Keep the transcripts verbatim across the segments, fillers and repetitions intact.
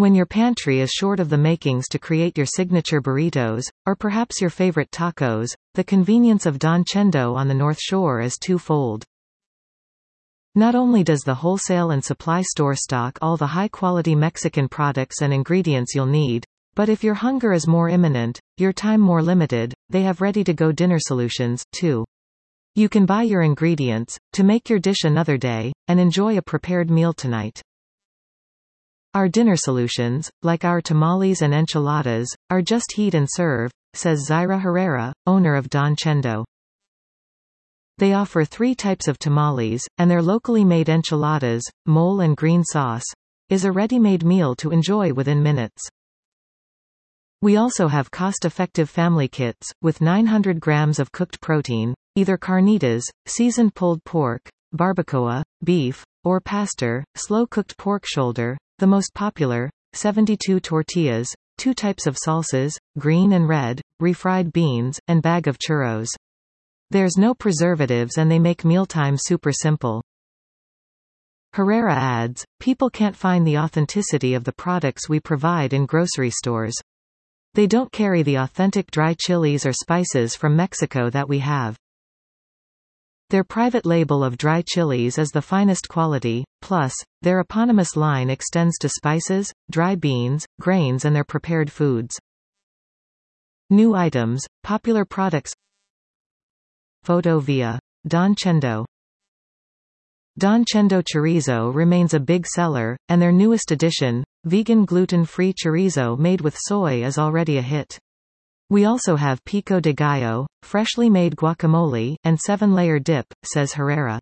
When your pantry is short of the makings to create your signature burritos, or perhaps your favorite tacos, the convenience of Don Chendo on the North Shore is twofold. Not only does the wholesale and supply store stock all the high-quality Mexican products and ingredients you'll need, but if your hunger is more imminent, your time more limited, they have ready-to-go dinner solutions, too. You can buy your ingredients, to make your dish another day, and enjoy a prepared meal tonight. Our dinner solutions, like our tamales and enchiladas, are just heat and serve, says Zaira Herrera, owner of Don Chendo. They offer three types of tamales, and their locally made enchiladas, mole and green sauce, is a ready-made meal to enjoy within minutes. We also have cost-effective family kits, with nine hundred grams of cooked protein, either carnitas, seasoned pulled pork, barbacoa, beef, or pastor, slow-cooked pork shoulder, the most popular, seventy-two tortillas, two types of salsas, green and red, refried beans, and bag of churros. There's no preservatives and they make mealtime super simple. Herrera adds, people can't find the authenticity of the products we provide in grocery stores. They don't carry the authentic dry chilies or spices from Mexico that we have. Their private label of dry chilies is the finest quality, plus, their eponymous line extends to spices, dry beans, grains and their prepared foods. New items, popular products. Photo via Don Chendo. Don Chendo chorizo remains a big seller, and their newest addition, vegan gluten-free chorizo made with soy, is already a hit. We also have pico de gallo, freshly made guacamole, and seven-layer dip, says Herrera.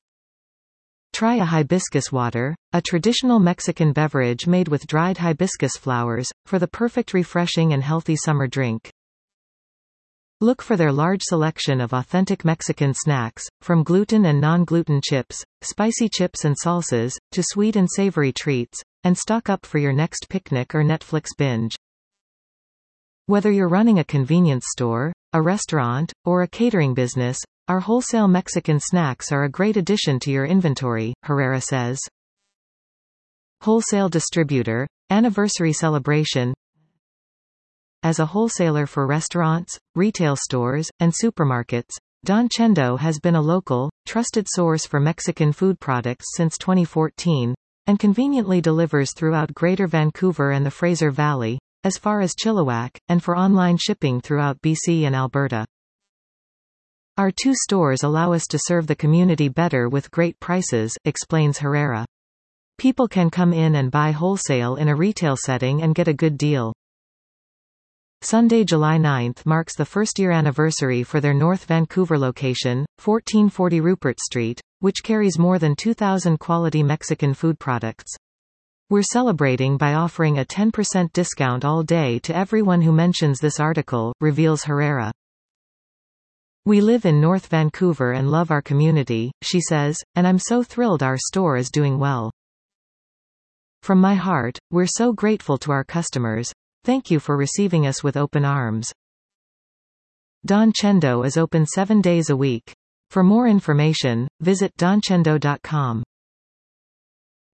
Try a hibiscus water, a traditional Mexican beverage made with dried hibiscus flowers, for the perfect refreshing and healthy summer drink. Look for their large selection of authentic Mexican snacks, from gluten and non-gluten chips, spicy chips and salsas, to sweet and savory treats, and stock up for your next picnic or Netflix binge. Whether you're running a convenience store, a restaurant, or a catering business, our wholesale Mexican snacks are a great addition to your inventory, Herrera says. Wholesale distributor, anniversary celebration. As a wholesaler for restaurants, retail stores, and supermarkets, Don Chendo has been a local, trusted source for Mexican food products since twenty fourteen, and conveniently delivers throughout Greater Vancouver and the Fraser Valley, as far as Chilliwack, and for online shipping throughout B C and Alberta. Our two stores allow us to serve the community better with great prices, explains Herrera. People can come in and buy wholesale in a retail setting and get a good deal. Sunday, July ninth marks the first-year anniversary for their North Vancouver location, fourteen forty Rupert Street, which carries more than two thousand quality Mexican food products. We're celebrating by offering a ten percent discount all day to everyone who mentions this article, reveals Herrera. We live in North Vancouver and love our community, she says, and I'm so thrilled our store is doing well. From my heart, we're so grateful to our customers. Thank you for receiving us with open arms. Don Chendo is open seven days a week. For more information, visit don chendo dot com.